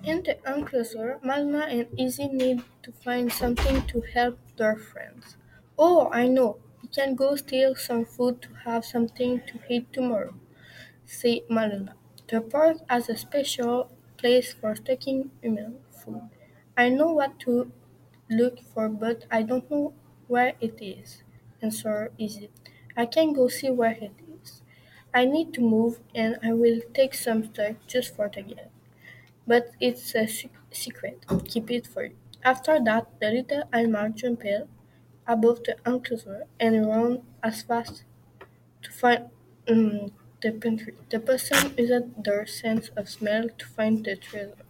In the enclosure, Malma and Izzy need to find something to help their friends. Oh, I know. We can go steal some food to have something to eat tomorrow, said Maluna. The park has a special place for taking human food. I know what to look for, but I don't know where it is, answered Izzy. I can go see where it is. I need to move, and I will take some stuff just for the game. But it's a secret. Keep it for you. After that, the little Alma jumped above the enclosure and ran as fast to find the pantry. The person used their sense of smell to find the treasure.